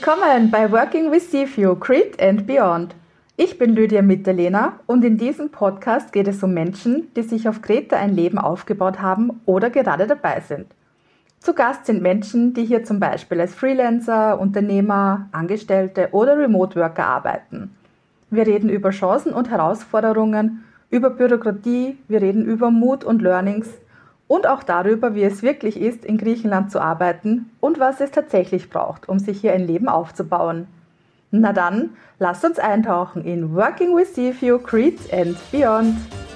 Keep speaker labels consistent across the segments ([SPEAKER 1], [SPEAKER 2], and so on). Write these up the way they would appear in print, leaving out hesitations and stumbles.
[SPEAKER 1] Willkommen bei Working with CFU, Crete and Beyond. Ich bin Lydia Mitterlehner und in diesem Podcast geht es um Menschen, die sich auf Kreta ein Leben aufgebaut haben oder gerade dabei sind. Zu Gast sind Menschen, die hier zum Beispiel als Freelancer, Unternehmer, Angestellte oder Remote Worker arbeiten. Wir reden über Chancen und Herausforderungen, über Bürokratie, wir reden über Mut und Learnings und auch darüber, wie es wirklich ist, in Griechenland zu arbeiten und was es tatsächlich braucht, um sich hier ein Leben aufzubauen. Na dann, lasst uns eintauchen in Working with CFU, Crete and Beyond.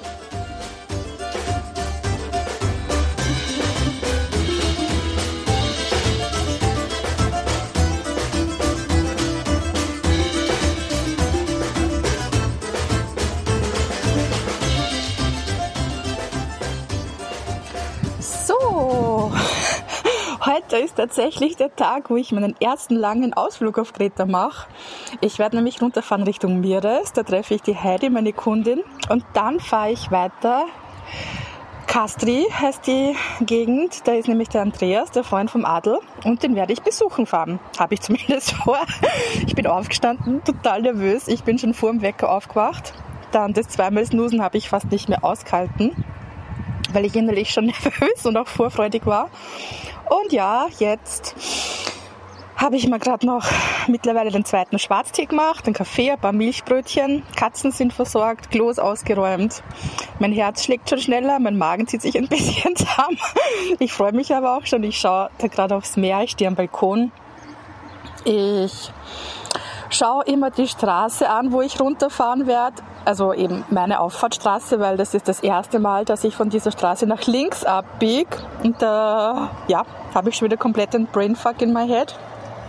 [SPEAKER 1] Heute ist tatsächlich der Tag, wo ich meinen ersten langen Ausflug auf Kreta mache. Ich werde nämlich runterfahren Richtung Myres, da treffe ich die Heidi, meine Kundin, und dann fahre ich weiter. Kastri heißt die Gegend, da ist nämlich der Andreas, der Freund vom Adel, und den werde ich besuchen fahren. Habe ich zumindest vor. Ich bin aufgestanden, total nervös, ich bin schon vor dem Wecker aufgewacht. Dann das zweimal Snoosen habe ich fast nicht mehr ausgehalten, weil ich innerlich schon nervös und auch vorfreudig war. Und ja, jetzt habe ich mir gerade noch mittlerweile den zweiten Schwarztee gemacht, einen Kaffee, ein paar Milchbrötchen, Katzen sind versorgt, Klo ist ausgeräumt. Mein Herz schlägt schon schneller, mein Magen zieht sich ein bisschen zusammen. Ich freue mich aber auch schon, ich schaue da gerade aufs Meer, ich stehe am Balkon. Ich schaue immer die Straße an, wo ich runterfahren werde. Also eben meine Auffahrtsstraße, weil das ist das erste Mal, dass ich von dieser Straße nach links abbiege. Und da habe ich schon wieder komplett einen Brainfuck in my head.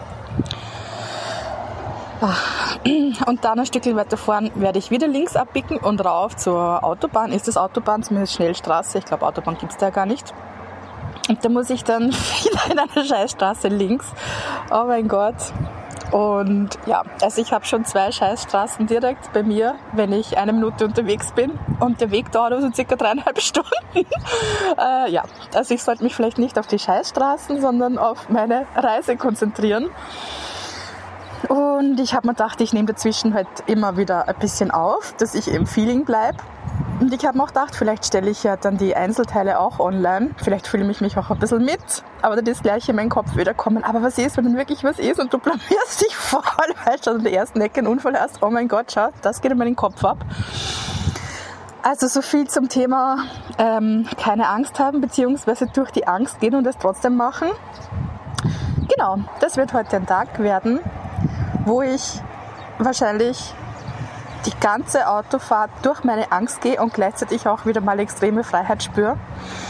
[SPEAKER 1] Und dann ein Stückchen weiter fahren werde ich wieder links abbiegen und rauf zur Autobahn. Ist das Autobahn, zumindest Schnellstraße? Ich glaube, Autobahn gibt es da gar nicht. Und da muss ich dann wieder in eine Scheißstraße links. Oh mein Gott. Und ja, also ich habe schon 2 Scheißstraßen direkt bei mir, wenn ich 1 Minute unterwegs bin. Und der Weg dauert also circa 3,5 Stunden. Also ich sollte mich vielleicht nicht auf die Scheißstraßen, sondern auf meine Reise konzentrieren. Und ich habe mir gedacht, ich nehme dazwischen halt immer wieder ein bisschen auf, dass ich im Feeling bleibe. Und ich habe mir auch gedacht, vielleicht stelle ich ja dann die Einzelteile auch online. Vielleicht fühle ich mich auch ein bisschen mit, aber dann ist gleich in meinen Kopf wieder kommen. Aber was ist, wenn dann wirklich was ist und du blamierst dich voll, weil du an der ersten Ecke einen Unfall hast? Oh mein Gott, schau, das geht in meinen Kopf ab. Also so viel zum Thema keine Angst haben, beziehungsweise durch die Angst gehen und es trotzdem machen. Genau, das wird heute ein Tag werden, wo ich wahrscheinlich die ganze Autofahrt durch meine Angst gehe und gleichzeitig auch wieder mal extreme Freiheit spüre.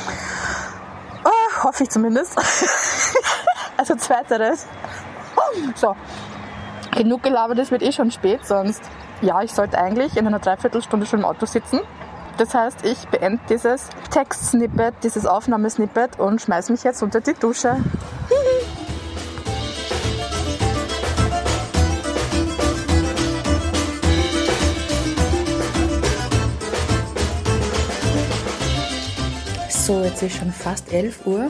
[SPEAKER 1] Oh, hoffe ich zumindest. Also zweiteres. So, genug gelabert, es wird eh schon spät, sonst, ja, ich sollte eigentlich in einer Dreiviertelstunde schon im Auto sitzen. Das heißt, ich beende dieses Text-Snippet, dieses Aufnahmesnippet und schmeiße mich jetzt unter die Dusche. So, jetzt ist schon fast 11 Uhr.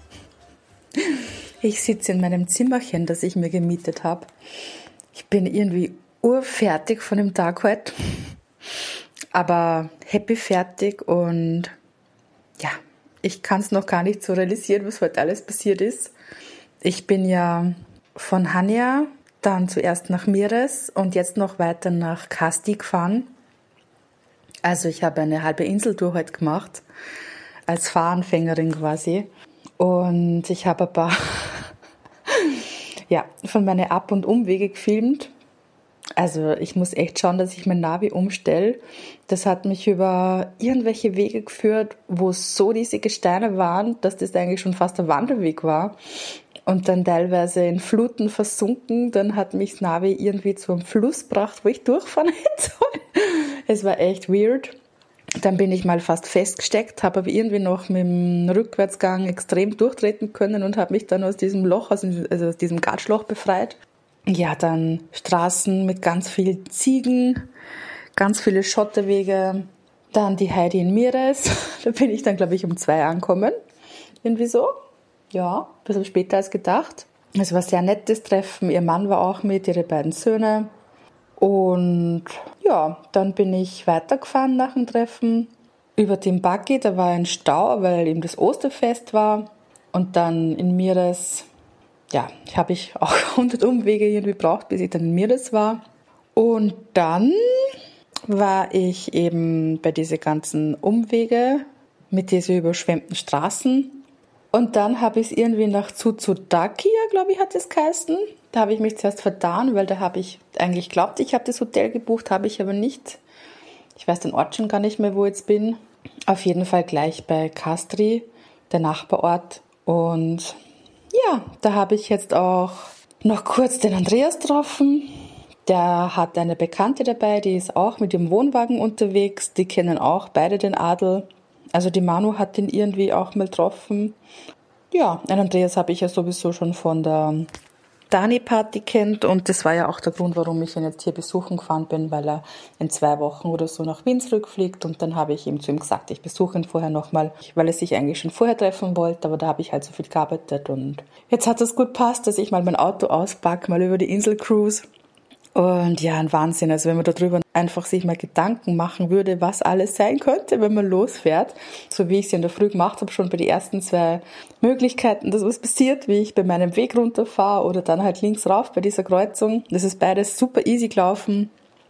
[SPEAKER 1] Ich sitze in meinem Zimmerchen, das ich mir gemietet habe. Ich bin irgendwie urfertig von dem Tag heute, aber happy fertig und ja, ich kann es noch gar nicht so realisieren, was heute alles passiert ist. Ich bin ja von Hania dann zuerst nach Myres und jetzt noch weiter nach Kasti gefahren. Also ich habe eine halbe Inseltour heute gemacht. Als Fahranfängerin quasi. Und ich habe ein paar von meinen Ab- und Umwege gefilmt. Also ich muss echt schauen, dass ich mein Navi umstelle. Das hat mich über irgendwelche Wege geführt, wo so riesige Steine waren, dass das eigentlich schon fast ein Wanderweg war. Und dann teilweise in Fluten versunken. Dann hat mich das Navi irgendwie zu einem Fluss gebracht, wo ich durchfahren hätte sollen. Es war echt weird. Dann bin ich mal fast festgesteckt, habe aber irgendwie noch mit dem Rückwärtsgang extrem durchtreten können und habe mich dann aus diesem Loch, aus diesem Gatschloch befreit. Ja, dann Straßen mit ganz vielen Ziegen, ganz viele Schotterwege. Dann die Heidi in Myres. Da bin ich dann, glaube ich, um 2 angekommen. Irgendwie so. Ja, ein bisschen später als gedacht. Es war ein sehr nettes Treffen. Ihr Mann war auch mit, ihre beiden Söhne. Und ja, dann bin ich weitergefahren nach dem Treffen über den Buggy. Da war ein Stau, weil eben das Osterfest war. Und dann in Mieres, ja, habe ich auch 100 Umwege irgendwie gebraucht, bis ich dann in Mieres war. Und dann war ich eben bei diesen ganzen Umwege mit diesen überschwemmten Straßen. Und dann habe ich es irgendwie nach Tsutsutakia, glaube ich, hat es geheißen. Da habe ich mich zuerst vertan, weil da habe ich eigentlich geglaubt, ich habe das Hotel gebucht, habe ich aber nicht. Ich weiß den Ort schon gar nicht mehr, wo ich jetzt bin. Auf jeden Fall gleich bei Kastri, der Nachbarort. Und ja, da habe ich jetzt auch noch kurz den Andreas getroffen. Der hat eine Bekannte dabei, die ist auch mit dem Wohnwagen unterwegs. Die kennen auch beide den Adel. Also die Manu hat ihn irgendwie auch mal getroffen. Ja, den Andreas habe ich ja sowieso schon von der Dani-Party kennt. Und das war ja auch der Grund, warum ich ihn jetzt hier besuchen gefahren bin, weil er in 2 Wochen oder so nach Wien zurückfliegt. Und dann habe ich ihm zu ihm gesagt, ich besuche ihn vorher nochmal, weil er sich eigentlich schon vorher treffen wollte. Aber da habe ich halt so viel gearbeitet. Und jetzt hat es gut passt, dass ich mal mein Auto auspacke, mal über die Insel cruise. Und ja, ein Wahnsinn. Also wenn man darüber einfach sich mal Gedanken machen würde, was alles sein könnte, wenn man losfährt. So wie ich es in der Früh gemacht habe, schon bei den ersten 2 Möglichkeiten, dass was passiert, wie ich bei meinem Weg runterfahre oder dann halt links rauf bei dieser Kreuzung. Das ist beides super easy gelaufen.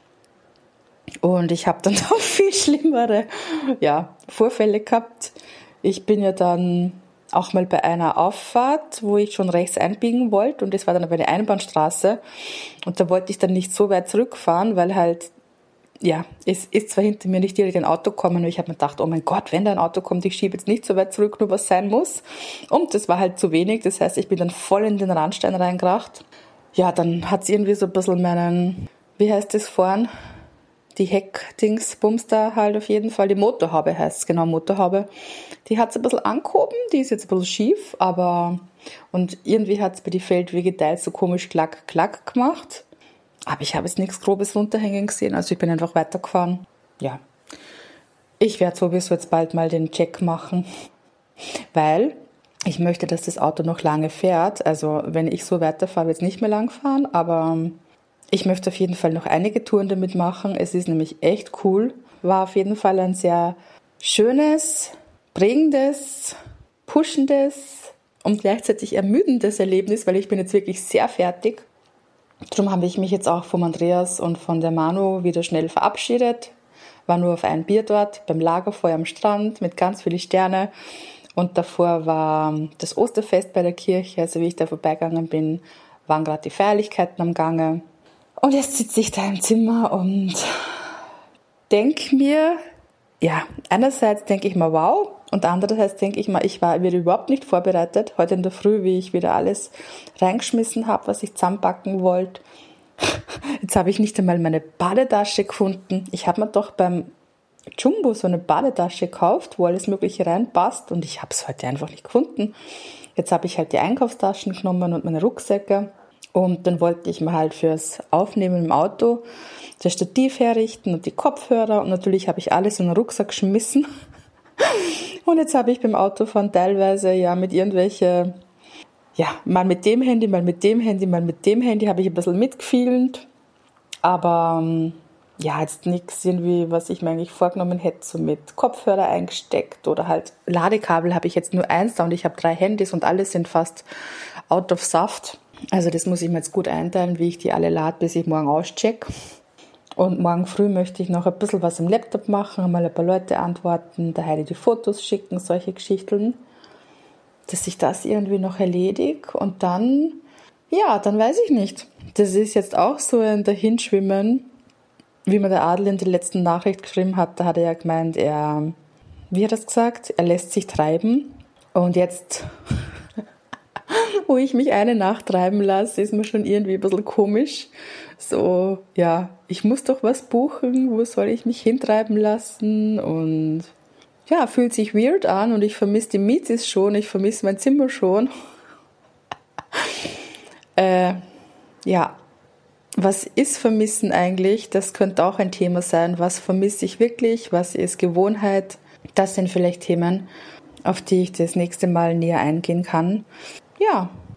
[SPEAKER 1] Und ich habe dann noch viel schlimmere Vorfälle gehabt. Ich bin ja dann auch mal bei einer Auffahrt, wo ich schon rechts einbiegen wollte und das war dann aber eine Einbahnstraße und da wollte ich dann nicht so weit zurückfahren, weil halt, ja, es ist zwar hinter mir nicht direkt ein Auto gekommen, aber ich habe mir gedacht, oh mein Gott, wenn da ein Auto kommt, ich schiebe jetzt nicht so weit zurück, nur was sein muss. Und das war halt zu wenig, das heißt, ich bin dann voll in den Randstein reingekracht. Ja, dann hat es irgendwie so ein bisschen meinen, wie heißt das vorn? Die Heckdingsbums da halt auf jeden Fall, die Motorhaube heißt es, genau, Motorhaube. Die hat es ein bisschen angehoben, die ist jetzt ein bisschen schief, und irgendwie hat es bei den Feldwege so komisch klack, klack gemacht. Aber ich habe jetzt nichts Grobes runterhängen gesehen, also ich bin einfach weitergefahren. Ja, ich werde sowieso jetzt bald mal den Check machen, weil ich möchte, dass das Auto noch lange fährt. Also wenn ich so weiterfahre, wird es nicht mehr lang fahren, aber ich möchte auf jeden Fall noch einige Touren damit machen. Es ist nämlich echt cool. War auf jeden Fall ein sehr schönes, prägendes, pushendes und gleichzeitig ermüdendes Erlebnis, weil ich bin jetzt wirklich sehr fertig. Darum habe ich mich jetzt auch vom Andreas und von der Manu wieder schnell verabschiedet. War nur auf ein Bier dort, beim Lagerfeuer am Strand mit ganz vielen Sternen. Und davor war das Osterfest bei der Kirche. Also wie ich da vorbeigegangen bin, waren gerade die Feierlichkeiten am Gange. Und jetzt sitze ich da im Zimmer und denke mir, ja, einerseits denke ich mir, wow, und andererseits denke ich mir, ich war wieder überhaupt nicht vorbereitet. Heute in der Früh, wie ich wieder alles reingeschmissen habe, was ich zusammenpacken wollte. Jetzt habe ich nicht einmal meine Badetasche gefunden. Ich habe mir doch beim Jumbo so eine Badetasche gekauft, wo alles Mögliche reinpasst und ich habe es heute einfach nicht gefunden. Jetzt habe ich halt die Einkaufstaschen genommen und meine Rucksäcke. Und dann wollte ich mir halt fürs Aufnehmen im Auto das Stativ herrichten und die Kopfhörer. Und natürlich habe ich alles in den Rucksack geschmissen. Und jetzt habe ich beim Autofahren teilweise mit irgendwelche, mal mit dem Handy, mal mit dem Handy, mal mit dem Handy habe ich ein bisschen mitgefilmt. Aber jetzt nichts irgendwie, was ich mir eigentlich vorgenommen hätte, so mit Kopfhörer eingesteckt oder halt Ladekabel habe ich jetzt nur eins da und ich habe 3 Handys und alle sind fast out of Saft. Also das muss ich mir jetzt gut einteilen, wie ich die alle lade, bis ich morgen auschecke. Und morgen früh möchte ich noch ein bisschen was im Laptop machen, mal ein paar Leute antworten, der Heidi die Fotos schicken, solche Geschichten, dass ich das irgendwie noch erledige. Und dann weiß ich nicht. Das ist jetzt auch so ein Dahinschwimmen, wie mir der Adel in der letzten Nachricht geschrieben hat. Da hat er ja gemeint, wie hat er es gesagt? Er lässt sich treiben. Und jetzt, wo ich mich eine Nacht treiben lasse, ist mir schon irgendwie ein bisschen komisch. So, ich muss doch was buchen, wo soll ich mich hintreiben lassen? Und fühlt sich weird an und ich vermisse die Mietis schon, ich vermisse mein Zimmer schon. Was ist Vermissen eigentlich? Das könnte auch ein Thema sein. Was vermisse ich wirklich? Was ist Gewohnheit? Das sind vielleicht Themen, auf die ich das nächste Mal näher eingehen kann. Ja,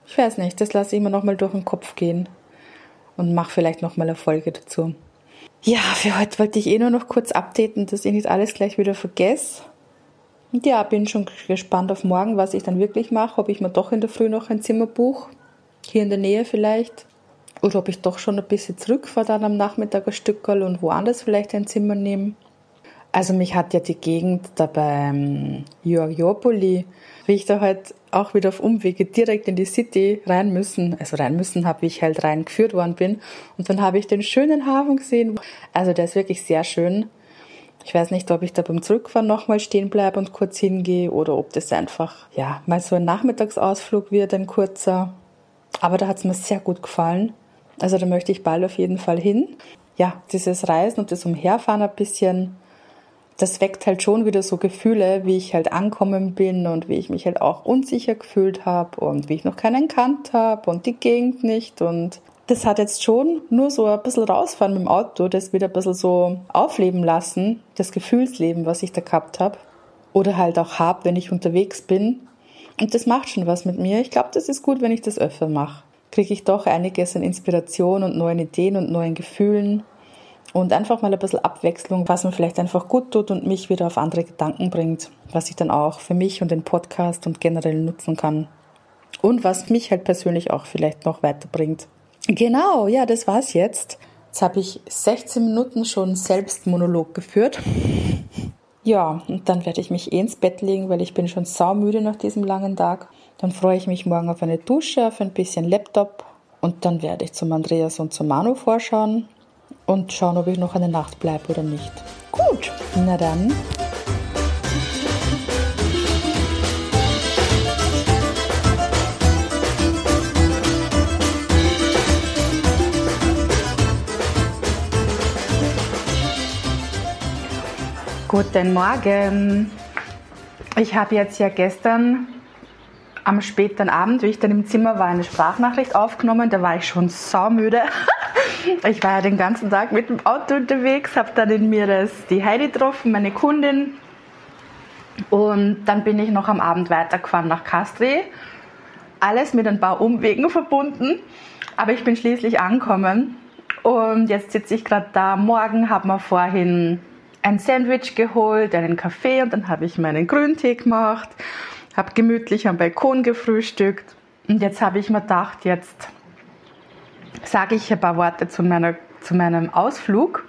[SPEAKER 1] Ich weiß nicht, das lasse ich immer nochmal durch den Kopf gehen und mache vielleicht nochmal eine Folge dazu. Ja, für heute wollte ich nur noch kurz updaten, dass ich nicht alles gleich wieder vergesse. Und ja, bin schon gespannt auf morgen, was ich dann wirklich mache, ob ich mir doch in der Früh noch ein Zimmer buche, hier in der Nähe vielleicht, oder ob ich doch schon ein bisschen zurückfahre dann am Nachmittag ein Stückerl und woanders vielleicht ein Zimmer nehme. Also mich hat ja die Gegend da beim Georgiopoli, wie ich da halt auch wieder auf Umwege direkt in die City rein müssen habe, wie ich halt reingeführt worden bin. Und dann habe ich den schönen Hafen gesehen. Also der ist wirklich sehr schön. Ich weiß nicht, ob ich da beim Zurückfahren nochmal stehen bleibe und kurz hingehe oder ob das einfach, ja, mal so ein Nachmittagsausflug wird, ein kurzer. Aber da hat es mir sehr gut gefallen. Also da möchte ich bald auf jeden Fall hin. Ja, dieses Reisen und das Umherfahren ein bisschen, das weckt halt schon wieder so Gefühle, wie ich halt angekommen bin und wie ich mich halt auch unsicher gefühlt habe und wie ich noch keinen kannt habe und die Gegend nicht. Und das hat jetzt schon nur so ein bisschen rausfahren mit dem Auto, das wieder ein bisschen so aufleben lassen, das Gefühlsleben, was ich da gehabt habe. Oder halt auch habe, wenn ich unterwegs bin. Und das macht schon was mit mir. Ich glaube, das ist gut, wenn ich das öfter mache. Kriege ich doch einiges an Inspiration und neuen Ideen und neuen Gefühlen. Und einfach mal ein bisschen Abwechslung, was mir vielleicht einfach gut tut und mich wieder auf andere Gedanken bringt, was ich dann auch für mich und den Podcast und generell nutzen kann. Und was mich halt persönlich auch vielleicht noch weiterbringt. Genau, ja, das war's jetzt. Jetzt habe ich 16 Minuten schon Selbstmonolog geführt. Ja, und dann werde ich mich ins Bett legen, weil ich bin schon saumüde nach diesem langen Tag. Dann freue ich mich morgen auf eine Dusche, auf ein bisschen Laptop. Und dann werde ich zum Andreas und zum Manu vorschauen und schauen, ob ich noch eine Nacht bleibe oder nicht. Gut, na dann. Guten Morgen. Ich habe jetzt ja gestern am späten Abend, wie ich dann im Zimmer war, eine Sprachnachricht aufgenommen. Da war ich schon saumüde. Ich war ja den ganzen Tag mit dem Auto unterwegs, habe dann in Mieres die Heidi getroffen, meine Kundin. Und dann bin ich noch am Abend weitergefahren nach Kastri. Alles mit ein paar Umwegen verbunden, aber ich bin schließlich angekommen. Und jetzt sitze ich gerade da. Morgen haben wir vorhin ein Sandwich geholt, einen Kaffee und dann habe ich meinen Grüntee gemacht, habe gemütlich am Balkon gefrühstückt und jetzt habe ich mir gedacht, jetzt sage ich ein paar Worte zu meinem Ausflug.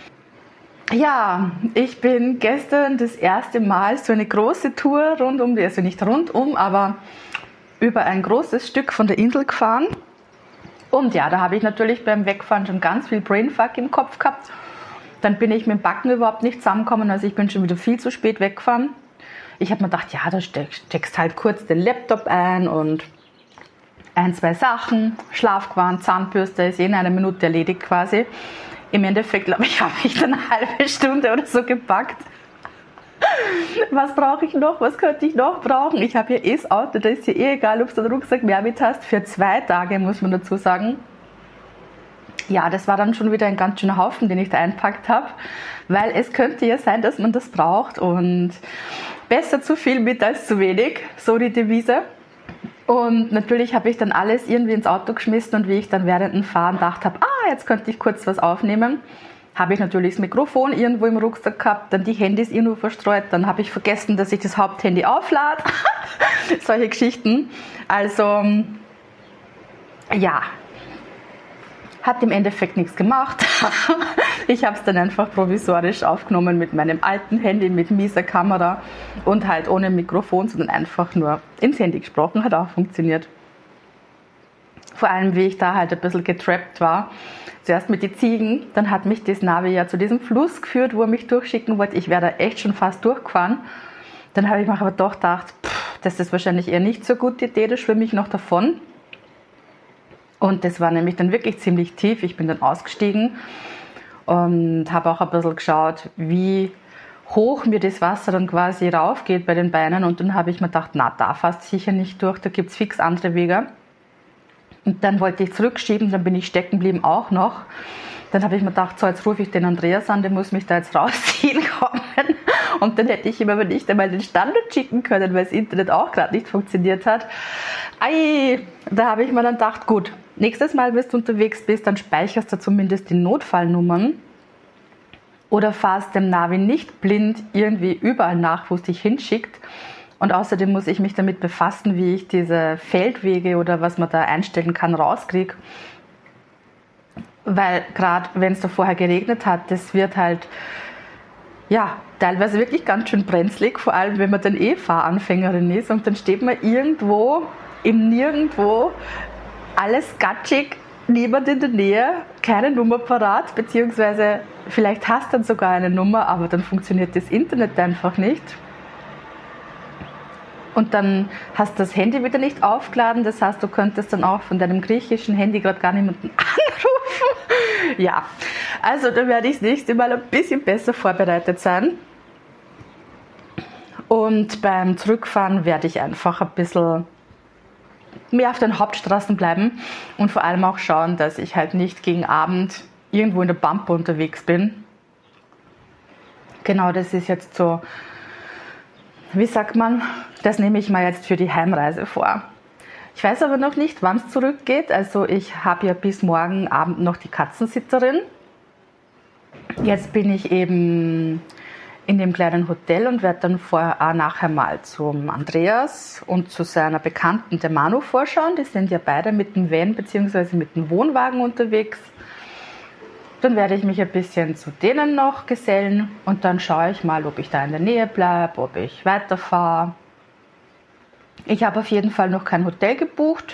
[SPEAKER 1] Ja, ich bin gestern das erste Mal so eine große Tour also nicht rundum, aber über ein großes Stück von der Insel gefahren. Und ja, da habe ich natürlich beim Wegfahren schon ganz viel Brainfuck im Kopf gehabt. Dann bin ich mit dem Backen überhaupt nicht zusammengekommen, also ich bin schon wieder viel zu spät weggefahren. Ich habe mir gedacht, ja, da steckst halt kurz den Laptop ein und ein, zwei Sachen, Schlafgewand, Zahnbürste, ist in einer Minute erledigt quasi. Im Endeffekt, glaube ich, habe ich dann eine halbe Stunde oder so gepackt. Was brauche ich noch? Was könnte ich noch brauchen? Ich habe hier das Auto, da ist ja egal, ob du den Rucksack mehr mit hast. Für 2 Tage, muss man dazu sagen. Ja, das war dann schon wieder ein ganz schöner Haufen, den ich da einpackt habe, weil es könnte ja sein, dass man das braucht und besser zu viel mit als zu wenig, so die Devise. Und natürlich habe ich dann alles irgendwie ins Auto geschmissen und wie ich dann während dem Fahren gedacht habe, jetzt könnte ich kurz was aufnehmen, habe ich natürlich das Mikrofon irgendwo im Rucksack gehabt, dann die Handys irgendwo verstreut, dann habe ich vergessen, dass ich das Haupthandy auflade, solche Geschichten. Also, ja, hat im Endeffekt nichts gemacht. Ich habe es dann einfach provisorisch aufgenommen mit meinem alten Handy, mit mieser Kamera und halt ohne Mikrofon, sondern einfach nur ins Handy gesprochen, hat auch funktioniert. Vor allem, wie ich da halt ein bisschen getrappt war. Zuerst mit den Ziegen, dann hat mich das Navi ja zu diesem Fluss geführt, wo er mich durchschicken wollte. Ich wäre da echt schon fast durchgefahren. Dann habe ich mir aber doch gedacht, das ist wahrscheinlich eher nicht so eine gute Idee, da schwimme ich noch davon. Und das war nämlich dann wirklich ziemlich tief. Ich bin dann ausgestiegen und habe auch ein bisschen geschaut, wie hoch mir das Wasser dann quasi raufgeht bei den Beinen. Und dann habe ich mir gedacht, da fast sicher nicht durch, da gibt es fix andere Wege. Und dann wollte ich zurückschieben, dann bin ich stecken geblieben auch noch. Dann habe ich mir gedacht, so, jetzt rufe ich den Andreas an, der muss mich da jetzt rausziehen kommen. Und dann hätte ich ihm aber nicht einmal den Standard schicken können, weil das Internet auch gerade nicht funktioniert hat. Ei, da habe ich mir dann gedacht, gut, nächstes Mal, wenn du unterwegs bist, dann speicherst du zumindest die Notfallnummern oder fahrst dem Navi nicht blind irgendwie überall nach, wo es dich hinschickt. Und außerdem muss ich mich damit befassen, wie ich diese Feldwege oder was man da einstellen kann, rauskriege. Weil gerade wenn es da vorher geregnet hat, das wird halt ja teilweise wirklich ganz schön brenzlig, vor allem wenn man dann Fahranfängerin ist und dann steht man irgendwo im Nirgendwo, alles gatschig, niemand in der Nähe, keine Nummer parat, beziehungsweise vielleicht hast du dann sogar eine Nummer, aber dann funktioniert das Internet einfach nicht. Und dann hast du das Handy wieder nicht aufgeladen, das heißt, du könntest dann auch von deinem griechischen Handy gerade gar niemanden anrufen. Ja, also da werde ich das nächste Mal ein bisschen besser vorbereitet sein. Und beim Zurückfahren werde ich einfach ein bisschen mehr auf den Hauptstraßen bleiben und vor allem auch schauen, dass ich halt nicht gegen Abend irgendwo in der Pampa unterwegs bin. Genau, das ist jetzt so, wie sagt man, das nehme ich mal jetzt für die Heimreise vor. Ich weiß aber noch nicht, wann es zurückgeht. Also ich habe ja bis morgen Abend noch die Katzensitterin. Jetzt bin ich eben in dem kleinen Hotel und werde dann nachher mal zum Andreas und zu seiner Bekannten, der Manu, vorschauen. Die sind ja beide mit dem Van bzw. mit dem Wohnwagen unterwegs. Dann werde ich mich ein bisschen zu denen noch gesellen und dann schaue ich mal, ob ich da in der Nähe bleibe, ob ich weiterfahre. Ich habe auf jeden Fall noch kein Hotel gebucht.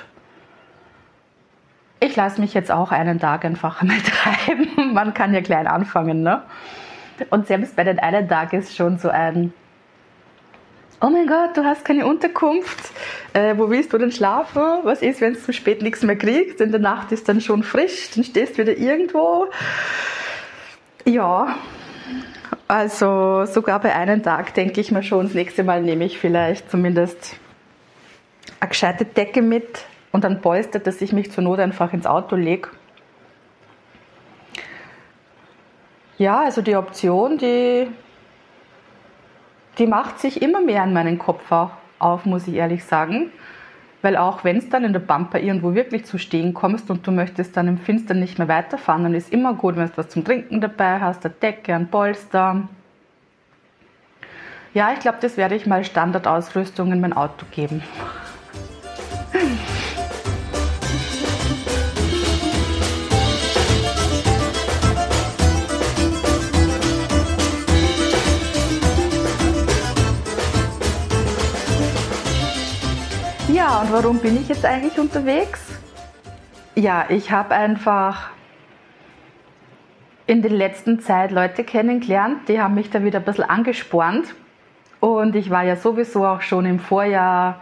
[SPEAKER 1] Ich lasse mich jetzt auch einen Tag einfach einmal treiben. Man kann ja klein anfangen, ne? Und selbst bei den einen Tag ist schon so ein: Oh mein Gott, du hast keine Unterkunft. Wo willst du denn schlafen? Was ist, wenn du zu spät nichts mehr kriegst? In der Nacht ist dann schon frisch, dann stehst du wieder irgendwo. Ja, also sogar bei einem Tag denke ich mir schon, das nächste Mal nehme ich vielleicht zumindest eine gescheite Decke mit und ein Polster, dass ich mich zur Not einfach ins Auto lege. Ja, also die Option, die macht sich immer mehr in meinen Kopf auch auf, muss ich ehrlich sagen. Weil auch wenn es dann in der Pampa irgendwo wirklich zu stehen kommst und du möchtest dann im Finstern nicht mehr weiterfahren, dann ist immer gut, wenn du was zum Trinken dabei hast, eine Decke, ein Polster. Ja, ich glaube, das werde ich mal Standardausrüstung in mein Auto geben. Ja, und warum bin ich jetzt eigentlich unterwegs? Ja, ich habe einfach in der letzten Zeit Leute kennengelernt, die haben mich da wieder ein bisschen angespornt. Und ich war ja sowieso auch schon im Vorjahr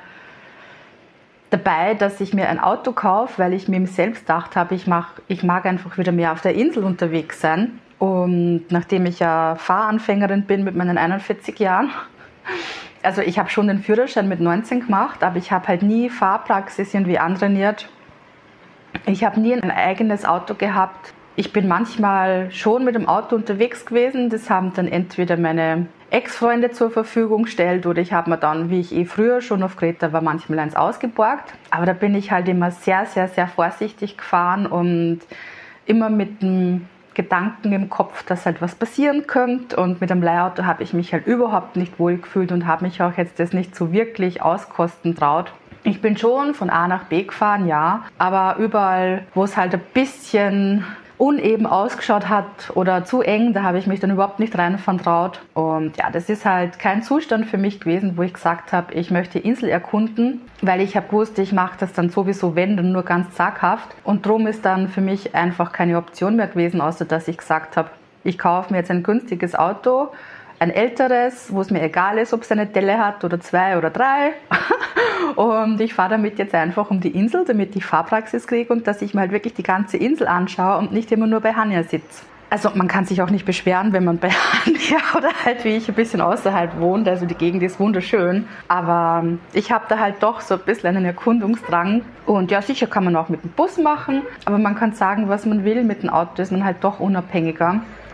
[SPEAKER 1] dabei, dass ich mir ein Auto kaufe, weil ich mir selbst gedacht habe, ich mag einfach wieder mehr auf der Insel unterwegs sein. Und nachdem ich ja Fahranfängerin bin mit meinen 41 Jahren, also ich habe schon den Führerschein mit 19 gemacht, aber ich habe halt nie Fahrpraxis irgendwie antrainiert. Ich habe nie ein eigenes Auto gehabt. Ich bin manchmal schon mit dem Auto unterwegs gewesen. Das haben dann entweder meine Ex-Freunde zur Verfügung gestellt oder ich habe mir dann, wie ich früher schon auf Kreta war, manchmal eins ausgeborgt. Aber da bin ich halt immer sehr, sehr, sehr vorsichtig gefahren und immer mit dem Gedanken im Kopf, dass halt was passieren könnte. Und mit einem Leihauto habe ich mich halt überhaupt nicht wohl gefühlt und habe mich auch jetzt das nicht so wirklich auskosten traut. Ich bin schon von A nach B gefahren, ja, aber überall, wo es halt ein bisschen uneben ausgeschaut hat oder zu eng, da habe ich mich dann überhaupt nicht reinfahren traut. Und ja, das ist halt kein Zustand für mich gewesen, wo ich gesagt habe, ich möchte die Insel erkunden, weil ich habe gewusst, ich mache das dann sowieso, wenn, dann nur ganz zaghaft. Und drum ist dann für mich einfach keine Option mehr gewesen, außer dass ich gesagt habe, ich kaufe mir jetzt ein günstiges Auto, ein älteres, wo es mir egal ist, ob es eine Delle hat oder 2 oder 3. Und ich fahre damit jetzt einfach um die Insel, damit ich Fahrpraxis kriege und dass ich mir halt wirklich die ganze Insel anschaue und nicht immer nur bei Hanja sitze. Also man kann sich auch nicht beschweren, wenn man bei Hanja oder halt wie ich ein bisschen außerhalb wohnt. Also die Gegend ist wunderschön. Aber ich habe da halt doch so ein bisschen einen Erkundungsdrang. Und ja, sicher kann man auch mit dem Bus machen. Aber man kann sagen, was man will. Mit dem Auto ist man halt doch unabhängiger.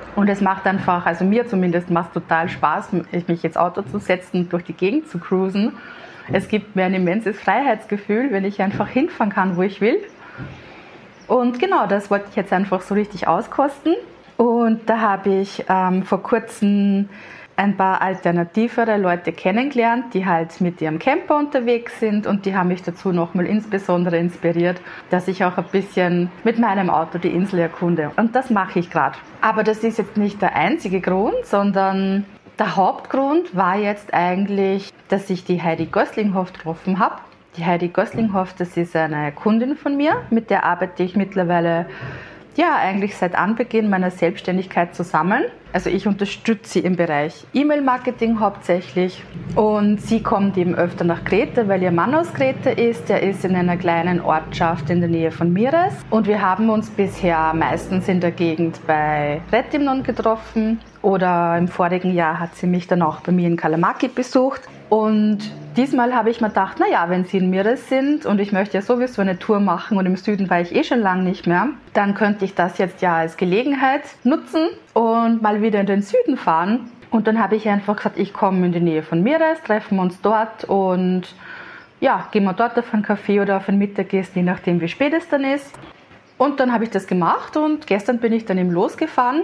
[SPEAKER 1] Und es macht einfach, also mir zumindest macht es total Spaß, mich ins Auto zu setzen und durch die Gegend zu cruisen. Es gibt mir ein immenses Freiheitsgefühl, wenn ich einfach hinfahren kann, wo ich will. Und genau, das wollte ich jetzt einfach so richtig auskosten. Und da habe ich vor kurzem ein paar alternativere Leute kennengelernt, die halt mit ihrem Camper unterwegs sind, und die haben mich dazu nochmal insbesondere inspiriert, dass ich auch ein bisschen mit meinem Auto die Insel erkunde. Und das mache ich gerade. Aber das ist jetzt nicht der einzige Grund, sondern der Hauptgrund war jetzt eigentlich, dass ich die Heidi Gösslinghoff getroffen habe. Die Heidi Gösslinghoff, das ist eine Kundin von mir, mit der arbeite ich mittlerweile eigentlich seit Anbeginn meiner Selbstständigkeit zusammen. Also ich unterstütze sie im Bereich E-Mail-Marketing hauptsächlich, und sie kommt eben öfter nach Kreta, weil ihr Mann aus Kreta ist. Der ist in einer kleinen Ortschaft in der Nähe von Mieres, und wir haben uns bisher meistens in der Gegend bei Retimnon getroffen, oder im vorigen Jahr hat sie mich dann auch bei mir in Kalamaki besucht. Und diesmal habe ich mir gedacht, wenn sie in Mieres sind und ich möchte ja sowieso eine Tour machen und im Süden war ich schon lange nicht mehr, dann könnte ich das jetzt ja als Gelegenheit nutzen und mal wieder in den Süden fahren. Und dann habe ich einfach gesagt, ich komme in die Nähe von Mieres, treffen wir uns dort und gehen wir dort auf einen Kaffee oder auf ein Mittagessen, je nachdem wie spät es dann ist. Und dann habe ich das gemacht, und gestern bin ich dann eben losgefahren,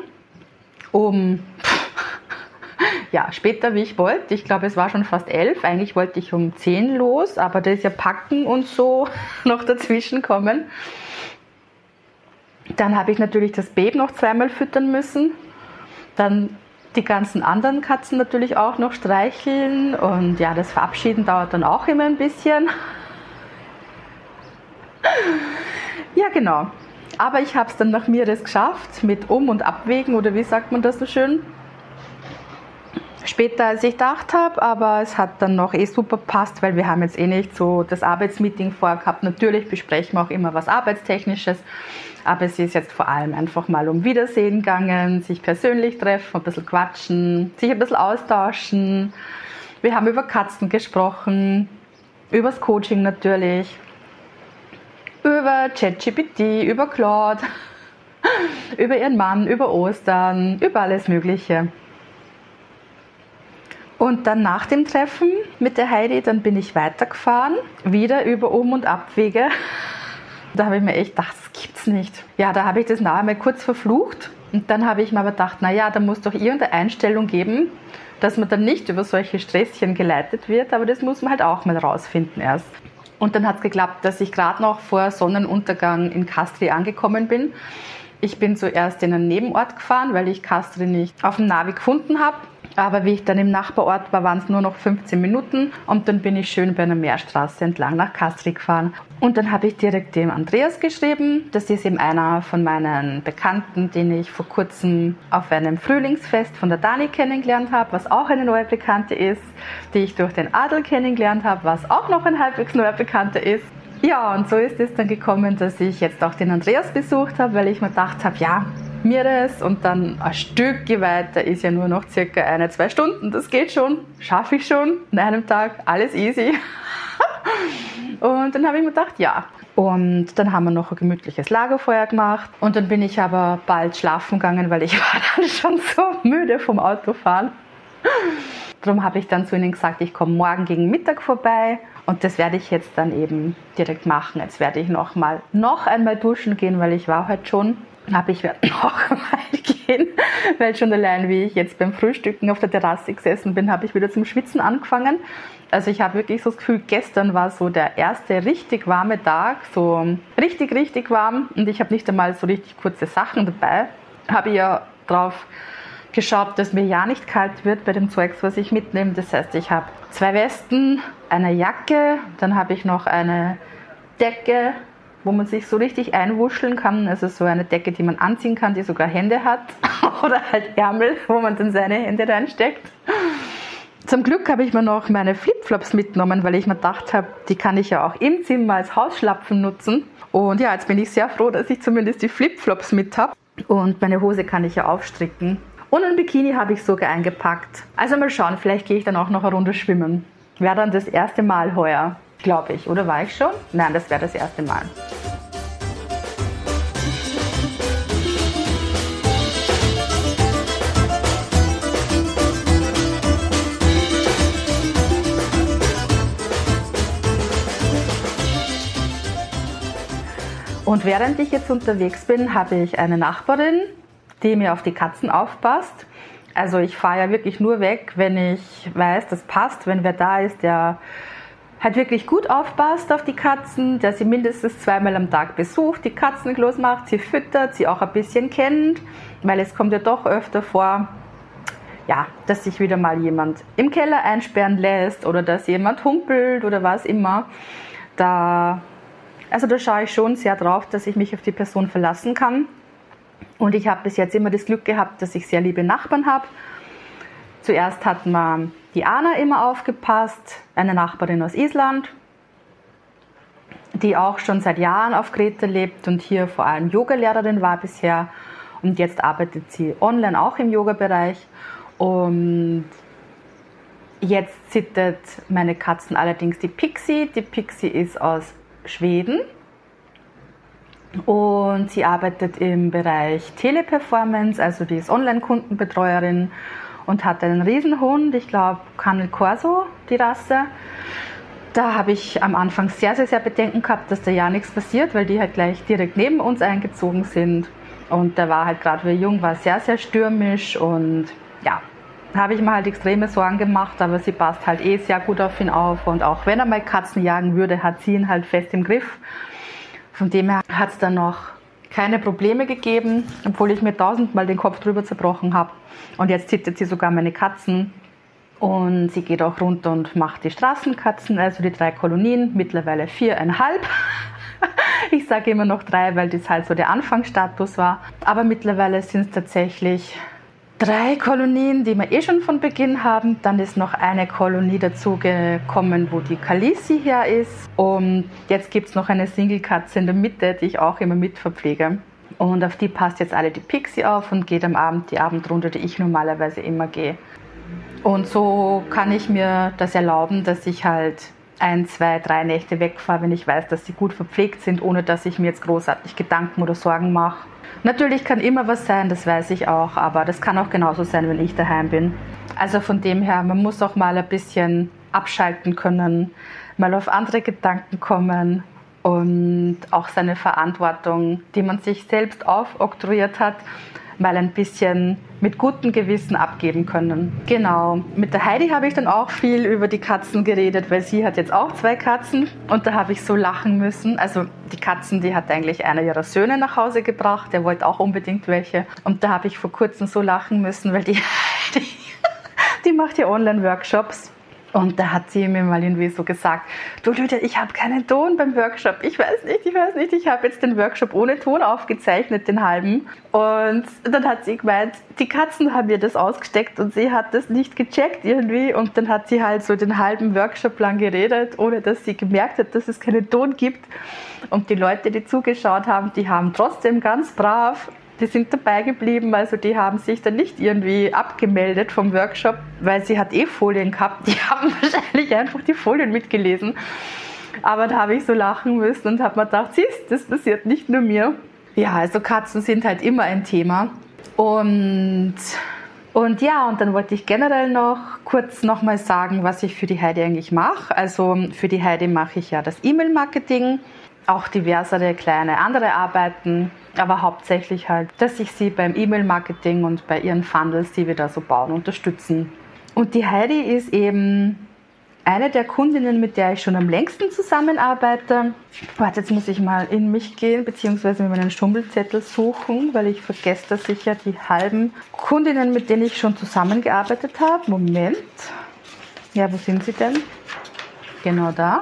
[SPEAKER 1] später wie ich wollte. Ich glaube, es war schon fast 11. Eigentlich wollte ich um 10 los, aber da ist ja Packen und so noch dazwischen kommen. Dann habe ich natürlich das Baby noch zweimal füttern müssen. Dann die ganzen anderen Katzen natürlich auch noch streicheln. Und das Verabschieden dauert dann auch immer ein bisschen. Ja, genau. Aber ich habe es dann nach Mieres geschafft, mit Um- und Abwägen, oder wie sagt man das so schön? Später als ich gedacht habe, aber es hat dann noch super gepasst, weil wir haben jetzt nicht so das Arbeitsmeeting vorgehabt. Natürlich besprechen wir auch immer was Arbeitstechnisches, aber es ist jetzt vor allem einfach mal um Wiedersehen gegangen, sich persönlich treffen, ein bisschen quatschen, sich ein bisschen austauschen. Wir haben über Katzen gesprochen, über das Coaching natürlich, über ChatGPT, über Claude, über ihren Mann, über Ostern, über alles Mögliche. Und dann nach dem Treffen mit der Heidi, dann bin ich weitergefahren, wieder über Um- und Abwege. Da habe ich mir echt gedacht, das gibt's nicht. Ja, da habe ich das nachher mal kurz verflucht, und dann habe ich mir aber gedacht, da muss doch irgendeine Einstellung geben, dass man dann nicht über solche Stresschen geleitet wird, aber das muss man halt auch mal rausfinden erst. Und dann hat es geklappt, dass ich gerade noch vor Sonnenuntergang in Kastri angekommen bin. Ich bin zuerst in einen Nebenort gefahren, weil ich Kastri nicht auf dem Navi gefunden habe. Aber wie ich dann im Nachbarort war, waren es nur noch 15 Minuten, und dann bin ich schön bei einer Meerstraße entlang nach Kastri gefahren. Und dann habe ich direkt dem Andreas geschrieben. Das ist eben einer von meinen Bekannten, den ich vor kurzem auf einem Frühlingsfest von der Dani kennengelernt habe, was auch eine neue Bekannte ist, die ich durch den Adel kennengelernt habe, was auch noch ein halbwegs neuer Bekannter ist. Ja, und so ist es dann gekommen, dass ich jetzt auch den Andreas besucht habe, weil ich mir gedacht habe, Mieres und dann ein Stück weiter ist ja nur noch circa 1-2 Stunden. Das geht schon, schaffe ich schon in einem Tag, alles easy. Und dann habe ich mir gedacht, Und dann haben wir noch ein gemütliches Lagerfeuer gemacht, und dann bin ich aber bald schlafen gegangen, weil ich war dann schon so müde vom Autofahren. Darum habe ich dann zu ihnen gesagt, ich komme morgen gegen Mittag vorbei, und das werde ich jetzt dann eben direkt machen. Jetzt werde ich noch einmal duschen gehen, weil ich war heute schon. Aber ich werde noch einmal gehen, weil schon allein, wie ich jetzt beim Frühstücken auf der Terrasse gesessen bin, habe ich wieder zum Schwitzen angefangen. Also ich habe wirklich so das Gefühl, gestern war so der erste richtig warme Tag, so richtig, richtig warm, und ich habe nicht einmal so richtig kurze Sachen dabei. Habe ja drauf geschaut, dass mir ja nicht kalt wird bei dem Zeugs, was ich mitnehme. Das heißt, ich habe 2 Westen, eine Jacke, dann habe ich noch eine Decke, wo man sich so richtig einwuscheln kann. Also so eine Decke, die man anziehen kann, die sogar Hände hat. Oder halt Ärmel, wo man dann seine Hände reinsteckt. Zum Glück habe ich mir noch meine Flipflops mitgenommen, weil ich mir gedacht habe, die kann ich ja auch im Zimmer als Hausschlapfen nutzen. Und jetzt bin ich sehr froh, dass ich zumindest die Flipflops mit habe. Und meine Hose kann ich ja aufstricken. Und ein Bikini habe ich sogar eingepackt. Also mal schauen, vielleicht gehe ich dann auch noch eine Runde schwimmen. Wäre dann das erste Mal heuer, glaube ich. Oder war ich schon? Nein, das wäre das erste Mal. Und während ich jetzt unterwegs bin, habe ich eine Nachbarin, die mir auf die Katzen aufpasst. Also ich fahre ja wirklich nur weg, wenn ich weiß, das passt, wenn wer da ist, der halt wirklich gut aufpasst auf die Katzen, der sie mindestens 2-mal am Tag besucht, die Katzenklos macht, sie füttert, sie auch ein bisschen kennt, weil es kommt ja doch öfter vor, ja, dass sich wieder mal jemand im Keller einsperren lässt oder dass jemand humpelt oder was immer. Da schaue ich schon sehr drauf, dass ich mich auf die Person verlassen kann. Und ich habe bis jetzt immer das Glück gehabt, dass ich sehr liebe Nachbarn habe. Zuerst hat mir die Anna immer aufgepasst, eine Nachbarin aus Island, die auch schon seit Jahren auf Kreta lebt und hier vor allem Yogalehrerin war bisher. Und jetzt arbeitet sie online auch im Yoga-Bereich. Und jetzt sittet meine Katzen allerdings die Pixie. Die Pixie ist aus Schweden und sie arbeitet im Bereich Teleperformance, also die ist Online-Kundenbetreuerin und hat einen Riesenhund, ich glaube Cane Corso, die Rasse. Da habe ich am Anfang sehr, sehr, sehr Bedenken gehabt, dass da ja nichts passiert, weil die halt gleich direkt neben uns eingezogen sind. Und der war halt gerade, wie er jung war, sehr, sehr stürmisch und ja, da habe ich mir halt extreme Sorgen gemacht, aber sie passt halt sehr gut auf ihn auf und auch wenn er mal Katzen jagen würde, hat sie ihn halt fest im Griff. Von dem her hat es dann noch keine Probleme gegeben, obwohl ich mir 1000-mal den Kopf drüber zerbrochen habe. Und jetzt sittet sie sogar meine Katzen und sie geht auch runter und macht die Straßenkatzen, also die 3 Kolonien, mittlerweile 4,5. Ich sage immer noch 3, weil das halt so der Anfangsstatus war. Aber mittlerweile sind es tatsächlich 3 Kolonien, die wir schon von Beginn haben. Dann ist noch eine Kolonie dazu gekommen, wo die Khaleesi her ist. Und jetzt gibt es noch eine Single-Katze in der Mitte, die ich auch immer mitverpflege. Und auf die passt jetzt alle die Pixie auf und geht am Abend die Abendrunde, die ich normalerweise immer gehe. Und so kann ich mir das erlauben, dass ich halt 1, 2, 3 Nächte wegfahre, wenn ich weiß, dass sie gut verpflegt sind, ohne dass ich mir jetzt großartig Gedanken oder Sorgen mache. Natürlich kann immer was sein, das weiß ich auch, aber das kann auch genauso sein, wenn ich daheim bin. Also von dem her, man muss auch mal ein bisschen abschalten können, mal auf andere Gedanken kommen und auch seine Verantwortung, die man sich selbst aufoktroyiert hat, mal ein bisschen mit gutem Gewissen abgeben können. Genau, mit der Heidi habe ich dann auch viel über die Katzen geredet, weil sie hat jetzt auch 2 Katzen und da habe ich so lachen müssen. Also die Katzen, die hat eigentlich einer ihrer Söhne nach Hause gebracht, der wollte auch unbedingt welche und da habe ich vor kurzem so lachen müssen, weil die Heidi, die macht ja Online-Workshops. Und da hat sie mir mal irgendwie so gesagt, du Lydia, ich habe keinen Ton beim Workshop. Ich weiß nicht, ich habe jetzt den Workshop ohne Ton aufgezeichnet, den halben. Und dann hat sie gemeint, die Katzen haben ihr das ausgesteckt und sie hat das nicht gecheckt irgendwie. Und dann hat sie halt so den halben Workshop lang geredet, ohne dass sie gemerkt hat, dass es keinen Ton gibt. Und die Leute, die zugeschaut haben, die haben trotzdem ganz brav, die sind dabei geblieben, also die haben sich dann nicht irgendwie abgemeldet vom Workshop, weil sie hat Folien gehabt, die haben wahrscheinlich einfach die Folien mitgelesen. Aber da habe ich so lachen müssen und habe mir gedacht, siehst, das passiert nicht nur mir. Ja, also Katzen sind halt immer ein Thema. Und dann wollte ich generell noch kurz nochmal sagen, was ich für die Heidi eigentlich mache. Also für die Heidi mache ich ja das E-Mail-Marketing, auch diversere kleine andere Arbeiten, aber hauptsächlich halt, dass ich sie beim E-Mail-Marketing und bei ihren Funnels, die wir da so bauen, unterstützen. Und die Heidi ist eben eine der Kundinnen, mit der ich schon am längsten zusammenarbeite. Warte, jetzt muss ich mal in mich gehen, beziehungsweise mir meinen Schummelzettel suchen, weil ich vergesse da sicher die halben Kundinnen, mit denen ich schon zusammengearbeitet habe. Moment. Ja, wo sind sie denn? Genau da.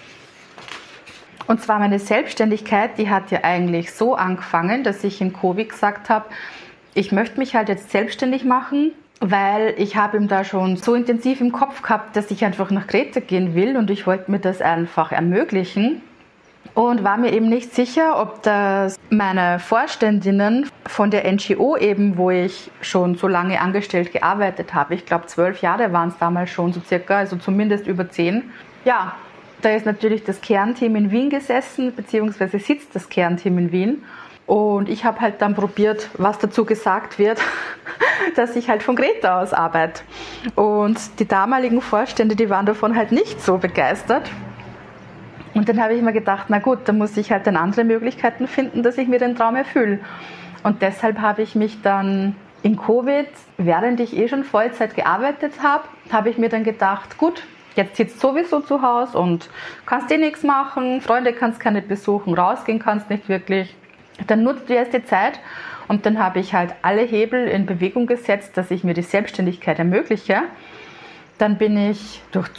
[SPEAKER 1] Und zwar meine Selbstständigkeit, die hat ja eigentlich so angefangen, dass ich im Covid gesagt habe, ich möchte mich halt jetzt selbstständig machen, weil ich habe ihm da schon so intensiv im Kopf gehabt, dass ich einfach nach Kreta gehen will und ich wollte mir das einfach ermöglichen und war mir eben nicht sicher, ob das meine Vorständinnen von der NGO eben, wo ich schon so lange angestellt gearbeitet habe, ich glaube 12 Jahre waren es damals schon so circa, also zumindest über 10, ja. Da ist natürlich das Kernteam in Wien gesessen, beziehungsweise sitzt das Kernteam in Wien. Und ich habe halt dann probiert, was dazu gesagt wird, dass ich halt von Kreta aus arbeite. Und die damaligen Vorstände, die waren davon halt nicht so begeistert. Und Und dann habe ich mir gedacht, na gut, dann muss ich halt dann andere Möglichkeiten finden, dass ich mir den Traum erfülle. Und deshalb habe ich mich dann in Covid, während ich schon Vollzeit gearbeitet habe, habe ich mir dann gedacht, gut, jetzt sitzt sowieso zu Hause und kannst nichts machen, Freunde kannst keine besuchen, rausgehen kannst nicht wirklich. Dann nutzt du jetzt die Zeit und dann habe ich halt alle Hebel in Bewegung gesetzt, dass ich mir die Selbstständigkeit ermögliche. Dann bin ich durch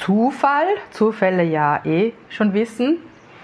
[SPEAKER 1] Zufälle ja schon wissen,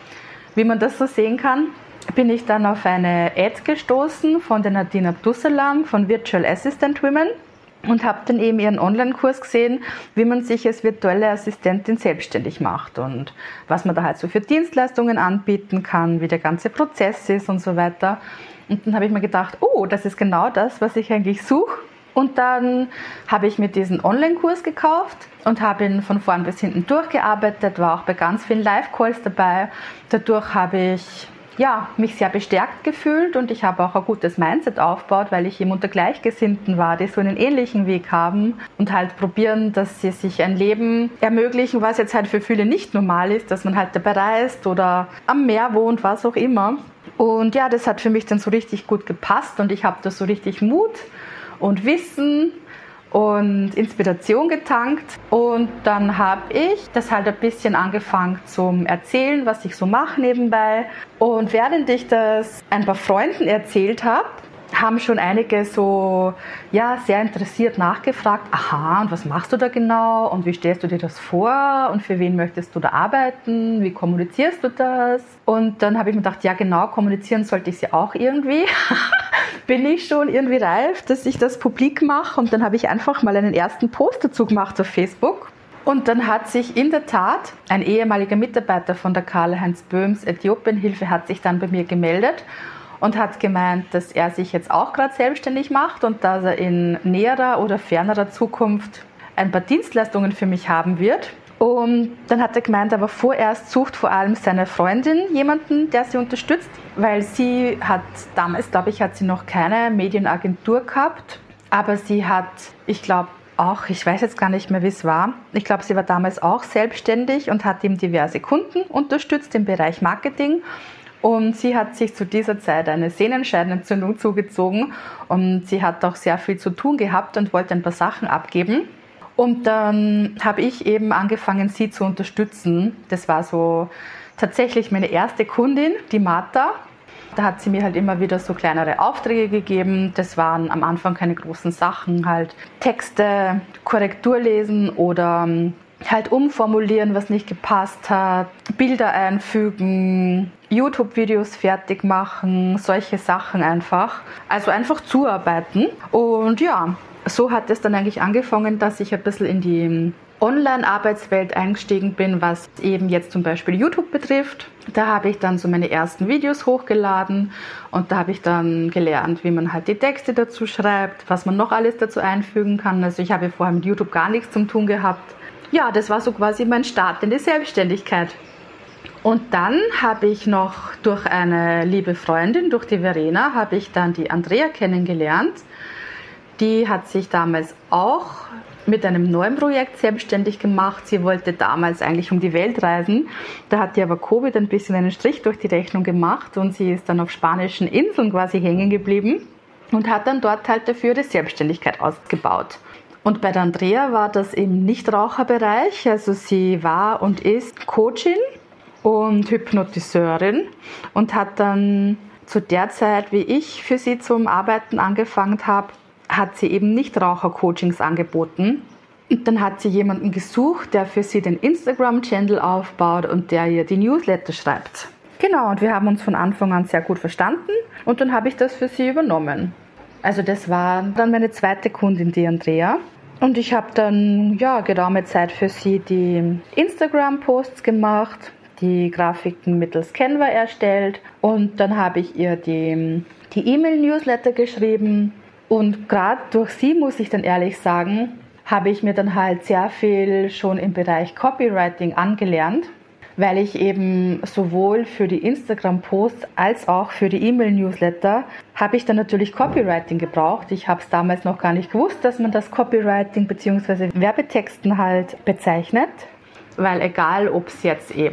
[SPEAKER 1] wie man das so sehen kann, bin ich dann auf eine Ad gestoßen von der Nadine Abdussalam von Virtual Assistant Women und habe dann eben ihren Online-Kurs gesehen, wie man sich als virtuelle Assistentin selbstständig macht und was man da halt so für Dienstleistungen anbieten kann, wie der ganze Prozess ist und so weiter. Und dann habe ich mir gedacht, oh, das ist genau das, was ich eigentlich suche. Und dann habe ich mir diesen Online-Kurs gekauft und habe ihn von vorn bis hinten durchgearbeitet, war auch bei ganz vielen Live-Calls dabei. Dadurch habe ich mich sehr bestärkt gefühlt und ich habe auch ein gutes Mindset aufgebaut, weil ich eben unter Gleichgesinnten war, die so einen ähnlichen Weg haben und halt probieren, dass sie sich ein Leben ermöglichen, was jetzt halt für viele nicht normal ist, dass man halt dabei reist oder am Meer wohnt, was auch immer. Und ja, das hat für mich dann so richtig gut gepasst und ich habe da so richtig Mut und Wissen und Inspiration getankt und dann habe ich das halt ein bisschen angefangen zum Erzählen, was ich so mache nebenbei und während ich das ein paar Freunden erzählt habe, haben schon einige so sehr interessiert nachgefragt, aha, und was machst du da genau und wie stellst du dir das vor und für wen möchtest du da arbeiten, wie kommunizierst du das? Und dann habe ich mir gedacht, ja genau, kommunizieren sollte ich ja auch irgendwie. Bin ich schon irgendwie reif, dass ich das publik mache und dann habe ich einfach mal einen ersten Post dazu gemacht auf Facebook. Und dann hat sich in der Tat ein ehemaliger Mitarbeiter von der Karl-Heinz Böhms Äthiopienhilfe hat sich dann bei mir gemeldet und hat gemeint, dass er sich jetzt auch gerade selbstständig macht und dass er in näherer oder fernerer Zukunft ein paar Dienstleistungen für mich haben wird. Und dann hat er gemeint, aber vorerst sucht vor allem seine Freundin jemanden, der sie unterstützt, weil sie hat damals, glaube ich, hat sie noch keine Medienagentur gehabt, aber sie hat, ich glaube auch, ich weiß jetzt gar nicht mehr, wie es war, ich glaube, sie war damals auch selbstständig und hat eben diverse Kunden unterstützt im Bereich Marketing. Und sie hat sich zu dieser Zeit eine Sehnenscheidenentzündung zugezogen und sie hat auch sehr viel zu tun gehabt und wollte ein paar Sachen abgeben. Und dann habe ich eben angefangen, sie zu unterstützen. Das war so tatsächlich meine erste Kundin, die Martha. Da hat sie mir halt immer wieder so kleinere Aufträge gegeben. Das waren am Anfang keine großen Sachen, halt Texte, Korrektur lesen oder halt umformulieren, was nicht gepasst hat, Bilder einfügen, YouTube-Videos fertig machen, solche Sachen einfach. Also einfach zuarbeiten. Und ja, so hat es dann eigentlich angefangen, dass ich ein bisschen in die Online-Arbeitswelt eingestiegen bin, was eben jetzt zum Beispiel YouTube betrifft. Da habe ich dann so meine ersten Videos hochgeladen und da habe ich dann gelernt, wie man halt die Texte dazu schreibt, was man noch alles dazu einfügen kann. Also ich habe vorher mit YouTube gar nichts zu tun gehabt. Ja, das war so quasi mein Start in die Selbstständigkeit. Und dann habe ich noch durch eine liebe Freundin, durch die Verena, habe ich dann die Andrea kennengelernt. Die hat sich damals auch mit einem neuen Projekt selbstständig gemacht. Sie wollte damals eigentlich um die Welt reisen. Da hat ihr aber Covid ein bisschen einen Strich durch die Rechnung gemacht und sie ist dann auf spanischen Inseln quasi hängen geblieben und hat dann dort halt dafür die Selbstständigkeit ausgebaut. Und bei der Andrea war das im Nichtraucherbereich, also sie war und ist Coachin und Hypnotiseurin und hat dann zu der Zeit, wie ich für sie zum Arbeiten angefangen habe, hat sie eben Nichtraucher-Coachings angeboten. Und dann hat sie jemanden gesucht, der für sie den Instagram-Channel aufbaut und der ihr die Newsletter schreibt. Genau, und wir haben uns von Anfang an sehr gut verstanden und dann habe ich das für sie übernommen. Also das war dann meine zweite Kundin, die Andrea. Und ich habe dann geraume Zeit für sie die Instagram-Posts gemacht, die Grafiken mittels Canva erstellt und dann habe ich ihr die E-Mail-Newsletter geschrieben. Und gerade durch sie, muss ich dann ehrlich sagen, habe ich mir dann halt sehr viel schon im Bereich Copywriting angelernt, weil ich eben sowohl für die Instagram-Posts als auch für die E-Mail-Newsletter habe ich dann natürlich Copywriting gebraucht. Ich habe es damals noch gar nicht gewusst, dass man das Copywriting bzw. Werbetexten halt bezeichnet, weil egal, ob es jetzt eben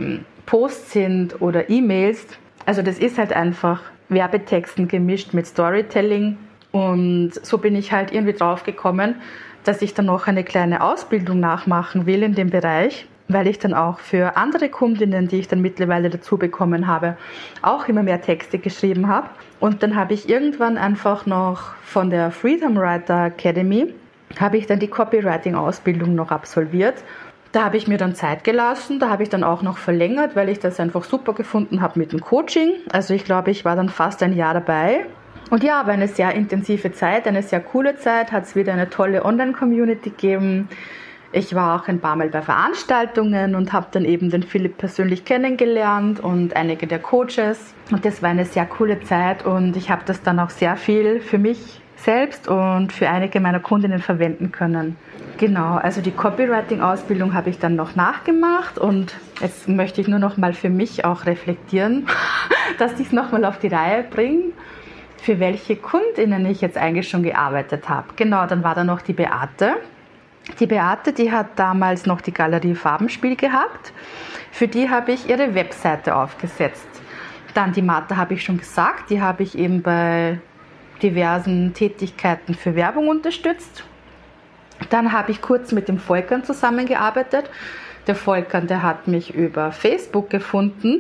[SPEAKER 1] Posts sind oder E-Mails. Also das ist halt einfach Werbetexten gemischt mit Storytelling. Und so bin ich halt irgendwie drauf gekommen, dass ich dann noch eine kleine Ausbildung nachmachen will in dem Bereich, weil ich dann auch für andere Kundinnen, die ich dann mittlerweile dazu bekommen habe, auch immer mehr Texte geschrieben habe. Und dann habe ich irgendwann einfach noch von der Freedom Writer Academy, habe ich dann die Copywriting-Ausbildung noch absolviert. Da habe ich mir dann Zeit gelassen, da habe ich dann auch noch verlängert, weil ich das einfach super gefunden habe mit dem Coaching. Also ich glaube, ich war dann fast ein Jahr dabei. Und ja, war eine sehr intensive Zeit, eine sehr coole Zeit, hat es wieder eine tolle Online-Community gegeben. Ich war auch ein paar Mal bei Veranstaltungen und habe dann eben den Philipp persönlich kennengelernt und einige der Coaches. Und das war eine sehr coole Zeit und ich habe das dann auch sehr viel für mich selbst und für einige meiner Kundinnen verwenden können. Genau, also die Copywriting-Ausbildung habe ich dann noch nachgemacht und jetzt möchte ich nur noch mal für mich auch reflektieren, dass ich es noch mal auf die Reihe bringe, für welche Kundinnen ich jetzt eigentlich schon gearbeitet habe. Genau, dann war da noch die Beate. Die Beate, die hat damals noch die Galerie Farbenspiel gehabt. Für die habe ich ihre Webseite aufgesetzt. Dann die Martha habe ich schon gesagt, die habe ich eben bei diversen Tätigkeiten für Werbung unterstützt. Dann habe ich kurz mit dem Volkan zusammengearbeitet. Der Volkan, der hat mich über Facebook gefunden.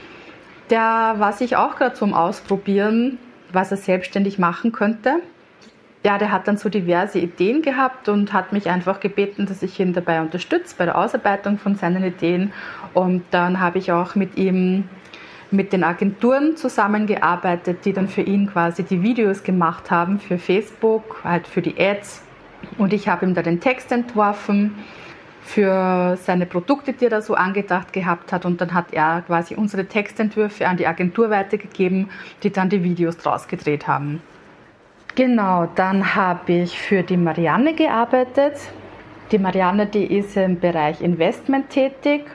[SPEAKER 1] Der war sich auch gerade zum Ausprobieren, was er selbstständig machen könnte. Ja, der hat dann so diverse Ideen gehabt und hat mich einfach gebeten, dass ich ihn dabei unterstütze, bei der Ausarbeitung von seinen Ideen. Und dann habe ich auch mit ihm, mit den Agenturen zusammengearbeitet, die dann für ihn quasi die Videos gemacht haben für Facebook, halt für die Ads. Und ich habe ihm da den Text entworfen für seine Produkte, die er da so angedacht gehabt hat. Und dann hat er quasi unsere Textentwürfe an die Agentur weitergegeben, die dann die Videos draus gedreht haben. Genau, dann habe ich für die Marianne gearbeitet. Die Marianne, die ist im Bereich Investment tätig,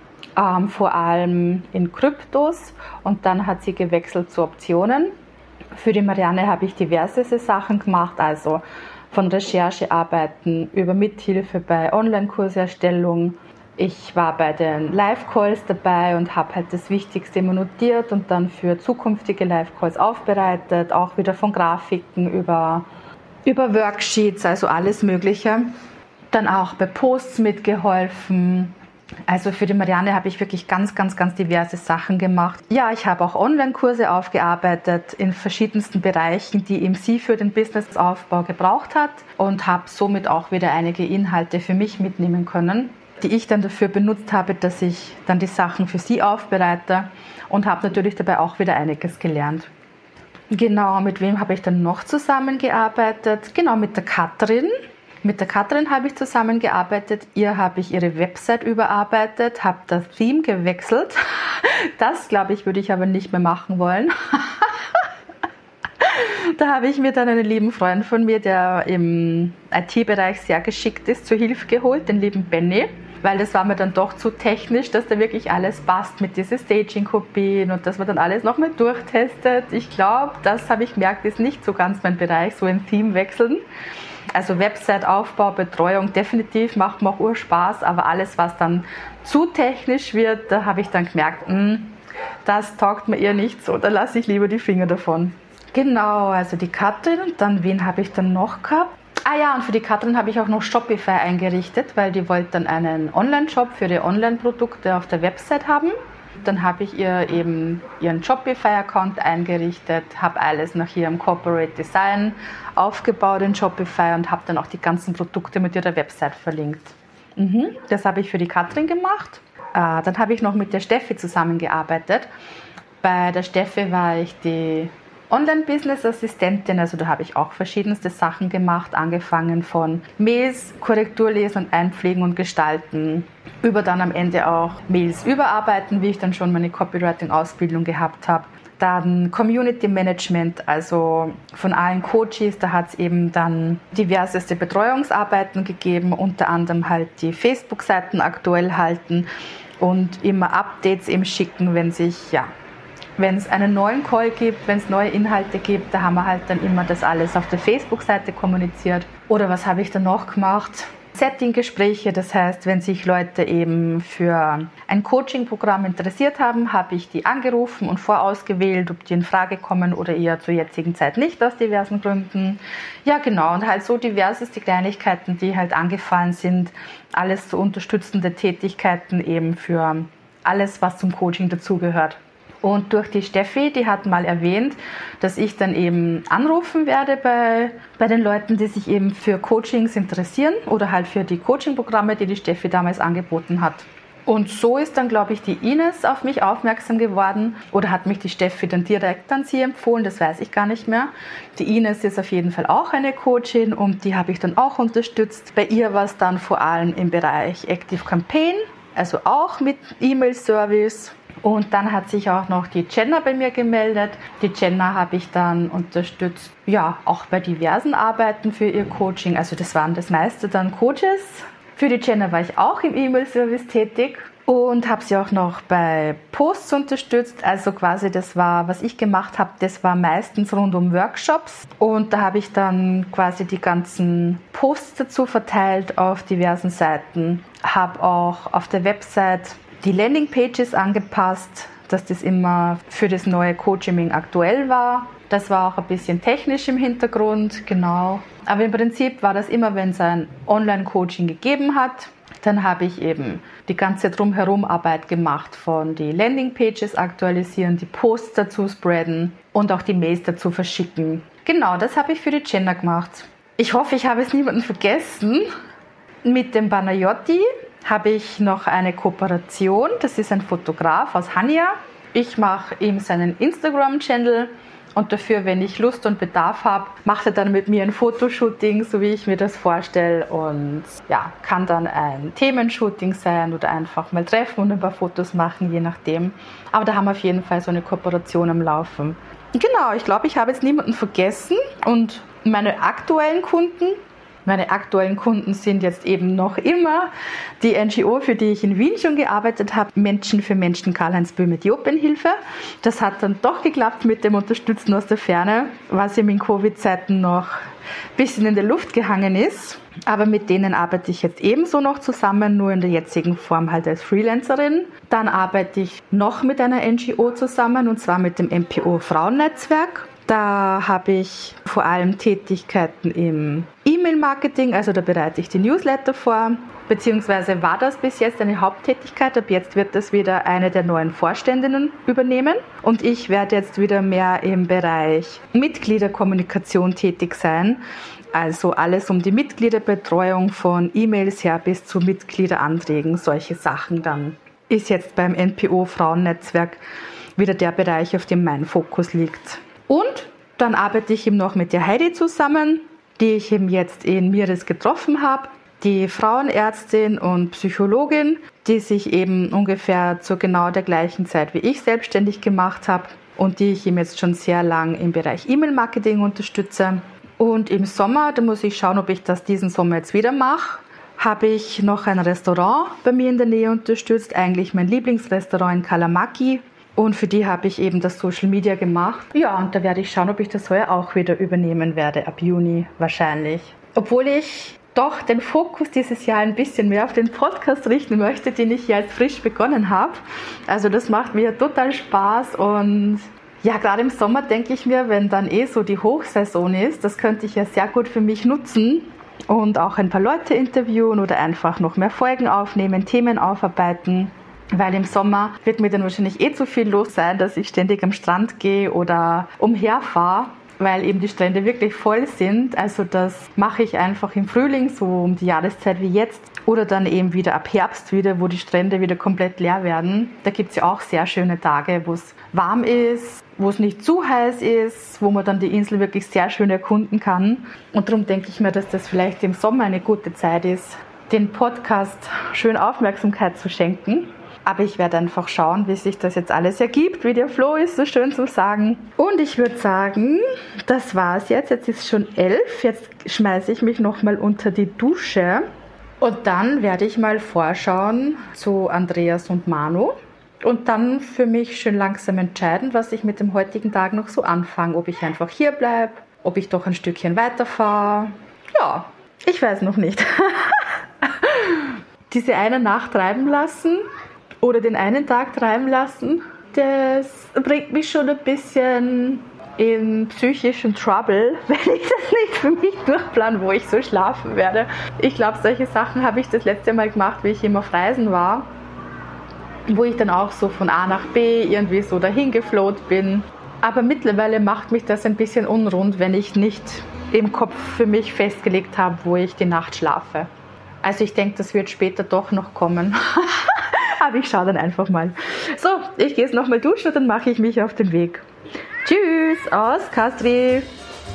[SPEAKER 1] vor allem in Kryptos, und dann hat sie gewechselt zu Optionen. Für die Marianne habe ich diverse Sachen gemacht, also von Recherchearbeiten über Mithilfe bei Online-Kurserstellung. Ich war bei den Live-Calls dabei und habe halt das Wichtigste immer notiert und dann für zukünftige Live-Calls aufbereitet, auch wieder von Grafiken über Worksheets, also alles Mögliche. Dann auch bei Posts mitgeholfen. Also für die Marianne habe ich wirklich ganz diverse Sachen gemacht. Ja, ich habe auch Online-Kurse aufgearbeitet in verschiedensten Bereichen, die eben sie für den Businessaufbau gebraucht hat, und habe somit auch wieder einige Inhalte für mich mitnehmen können, die ich dann dafür benutzt habe, dass ich dann die Sachen für sie aufbereite, und habe natürlich dabei auch wieder einiges gelernt. Genau, mit wem habe ich dann noch zusammengearbeitet? Genau, mit der Katrin. Mit der Katrin habe ich zusammengearbeitet. Ihr habe ich ihre Website überarbeitet, habe das Theme gewechselt. Das, glaube ich, würde ich aber nicht mehr machen wollen. Da habe ich mir dann einen lieben Freund von mir, der im IT-Bereich sehr geschickt ist, zur Hilfe geholt, den lieben Benny. Weil das war mir dann doch zu technisch, dass da wirklich alles passt mit diesen Staging-Kopien und dass man dann alles nochmal durchtestet. Ich glaube, das habe ich gemerkt, ist nicht so ganz mein Bereich, so ein Theme wechseln. Also Website-Aufbau, Betreuung, definitiv macht mir auch Urspaß, aber alles, was dann zu technisch wird, da habe ich dann gemerkt, das taugt mir eher nicht so, da lasse ich lieber die Finger davon. Genau, also die Katrin, und dann wen habe ich dann noch gehabt? Ah ja, und für die Katrin habe ich auch noch Shopify eingerichtet, weil die wollte dann einen Online-Shop für ihre Online-Produkte auf der Website haben. Dann habe ich ihr eben ihren Shopify-Account eingerichtet, habe alles nach ihrem Corporate Design aufgebaut in Shopify und habe dann auch die ganzen Produkte mit ihrer Website verlinkt. Das habe ich für die Katrin gemacht. Dann habe ich noch mit der Steffi zusammengearbeitet. Bei der Steffi war ich die Online-Business-Assistentin, also da habe ich auch verschiedenste Sachen gemacht, angefangen von Mails, Korrektur lesen und einpflegen und gestalten, über dann am Ende auch Mails überarbeiten, wie ich dann schon meine Copywriting-Ausbildung gehabt habe. Dann Community Management, also von allen Coaches, da hat es eben dann diverseste Betreuungsarbeiten gegeben, unter anderem halt die Facebook-Seiten aktuell halten und immer Updates eben schicken, wenn es einen neuen Call gibt, wenn es neue Inhalte gibt, da haben wir halt dann immer das alles auf der Facebook-Seite kommuniziert. Oder was habe ich dann noch gemacht? Setting-Gespräche. Das heißt, wenn sich Leute eben für ein Coaching-Programm interessiert haben, habe ich die angerufen und vorausgewählt, ob die in Frage kommen oder eher zur jetzigen Zeit nicht aus diversen Gründen. Ja, genau. Und halt so diverseste Kleinigkeiten, die halt angefallen sind. Alles so unterstützende Tätigkeiten eben für alles, was zum Coaching dazugehört. Und durch die Steffi, die hat mal erwähnt, dass ich dann eben anrufen werde bei den Leuten, die sich eben für Coachings interessieren oder halt für die Coaching-Programme, die Steffi damals angeboten hat. Und so ist dann, glaube ich, die Ines auf mich aufmerksam geworden oder hat mich die Steffi dann direkt an sie empfohlen, das weiß ich gar nicht mehr. Die Ines ist auf jeden Fall auch eine Coachin und die habe ich dann auch unterstützt. Bei ihr war es dann vor allem im Bereich Active Campaign, also auch mit E-Mail-Service. Und dann hat sich auch noch die Jenna bei mir gemeldet. Die Jenna habe ich dann unterstützt, ja, auch bei diversen Arbeiten für ihr Coaching. Also das waren das meiste dann Coaches. Für die Jenna war ich auch im E-Mail-Service tätig und habe sie auch noch bei Posts unterstützt. Also quasi das war, was ich gemacht habe, das war meistens rund um Workshops. Und da habe ich dann quasi die ganzen Posts dazu verteilt auf diversen Seiten. Habe auch auf der Website die Landingpages angepasst, dass das immer für das neue Coaching aktuell war. Das war auch ein bisschen technisch im Hintergrund, genau. Aber im Prinzip war das immer, wenn es ein Online-Coaching gegeben hat, dann habe ich eben die ganze Drumherum-Arbeit gemacht von die Landingpages aktualisieren, die Posts dazu spreaden und auch die Mails dazu verschicken. Genau, das habe ich für die Jenna gemacht. Ich hoffe, ich habe es niemanden vergessen. Mit dem Banayotti habe ich noch eine Kooperation. Das ist ein Fotograf aus Hania. Ich mache ihm seinen Instagram-Channel und dafür, wenn ich Lust und Bedarf habe, macht er dann mit mir ein Fotoshooting, so wie ich mir das vorstelle. Und ja, kann dann ein Themenshooting sein oder einfach mal treffen und ein paar Fotos machen, je nachdem. Aber da haben wir auf jeden Fall so eine Kooperation am Laufen. Genau, ich glaube, ich habe jetzt niemanden vergessen. Und meine aktuellen Kunden sind jetzt eben noch immer die NGO, für die ich in Wien schon gearbeitet habe, Menschen für Menschen Karl-Heinz Böhm mit Jopenhilfe. Das hat dann doch geklappt mit dem Unterstützen aus der Ferne, was ihm in Covid-Zeiten noch ein bisschen in der Luft gehangen ist. Aber mit denen arbeite ich jetzt ebenso noch zusammen, nur in der jetzigen Form halt als Freelancerin. Dann arbeite ich noch mit einer NGO zusammen, und zwar mit dem MPO Frauennetzwerk. Da habe ich vor allem Tätigkeiten im E-Mail-Marketing, also da bereite ich die Newsletter vor, beziehungsweise war das bis jetzt eine Haupttätigkeit, ab jetzt wird das wieder eine der neuen Vorständinnen übernehmen und ich werde jetzt wieder mehr im Bereich Mitgliederkommunikation tätig sein, also alles um die Mitgliederbetreuung von E-Mails her bis zu Mitgliederanträgen, solche Sachen dann. Ist jetzt beim NPO Frauennetzwerk wieder der Bereich, auf dem mein Fokus liegt. Und dann arbeite ich eben noch mit der Heidi zusammen, die ich eben jetzt in Mieres getroffen habe, die Frauenärztin und Psychologin, die sich eben ungefähr zu genau der gleichen Zeit wie ich selbstständig gemacht habe und die ich eben jetzt schon sehr lang im Bereich E-Mail-Marketing unterstütze. Und im Sommer, da muss ich schauen, ob ich das diesen Sommer jetzt wieder mache, habe ich noch ein Restaurant bei mir in der Nähe unterstützt, eigentlich mein Lieblingsrestaurant in Kalamaki. Und für die habe ich eben das Social Media gemacht. Ja, und da werde ich schauen, ob ich das heuer auch wieder übernehmen werde, ab Juni wahrscheinlich. Obwohl ich doch den Fokus dieses Jahr ein bisschen mehr auf den Podcast richten möchte, den ich ja jetzt frisch begonnen habe. Also das macht mir total Spaß und ja, gerade im Sommer denke ich mir, wenn dann so die Hochsaison ist, das könnte ich ja sehr gut für mich nutzen und auch ein paar Leute interviewen oder einfach noch mehr Folgen aufnehmen, Themen aufarbeiten. Weil im Sommer wird mir dann wahrscheinlich zu viel los sein, dass ich ständig am Strand gehe oder umherfahre, weil eben die Strände wirklich voll sind. Also das mache ich einfach im Frühling, so um die Jahreszeit wie jetzt. Oder dann eben wieder ab Herbst wieder, wo die Strände wieder komplett leer werden. Da gibt es ja auch sehr schöne Tage, wo es warm ist, wo es nicht zu heiß ist, wo man dann die Insel wirklich sehr schön erkunden kann. Und darum denke ich mir, dass das vielleicht im Sommer eine gute Zeit ist, den Podcast schön Aufmerksamkeit zu schenken. Aber ich werde einfach schauen, wie sich das jetzt alles ergibt, wie der Flow ist, so schön zu sagen. Und ich würde sagen, das war's jetzt. Jetzt ist schon 11. Jetzt schmeiße ich mich nochmal unter die Dusche. Und dann werde ich mal vorschauen zu Andreas und Manu. Und dann für mich schön langsam entscheiden, was ich mit dem heutigen Tag noch so anfange. Ob ich einfach hier bleibe, ob ich doch ein Stückchen weiterfahre. Ja, ich weiß noch nicht. diese eine Nacht treiben lassen oder den einen Tag treiben lassen, das bringt mich schon ein bisschen in psychischen Trouble, wenn ich das nicht für mich durchplane, wo ich so schlafen werde. Ich glaube, solche Sachen habe ich das letzte Mal gemacht, wie ich immer auf Reisen war, wo ich dann auch so von A nach B irgendwie so dahin gefloht bin. Aber mittlerweile macht mich das ein bisschen unrund, wenn ich nicht im Kopf für mich festgelegt habe, wo ich die Nacht schlafe. Also ich denke, das wird später doch noch kommen. Aber ich schaue dann einfach mal. So, ich gehe jetzt nochmal duschen und dann mache ich mich auf den Weg. Tschüss aus Castries.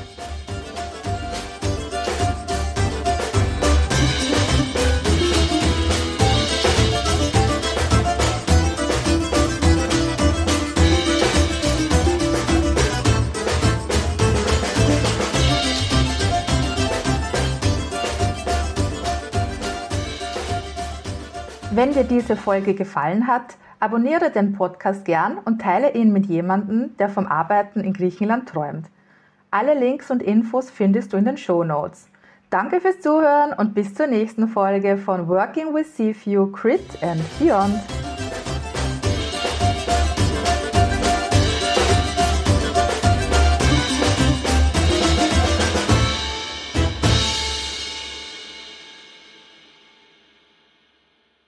[SPEAKER 1] Wenn dir diese Folge gefallen hat, abonniere den Podcast gern und teile ihn mit jemandem, der vom Arbeiten in Griechenland träumt. Alle Links und Infos findest du in den Shownotes. Danke fürs Zuhören und bis zur nächsten Folge von Working with Seaview, Crit and Beyond.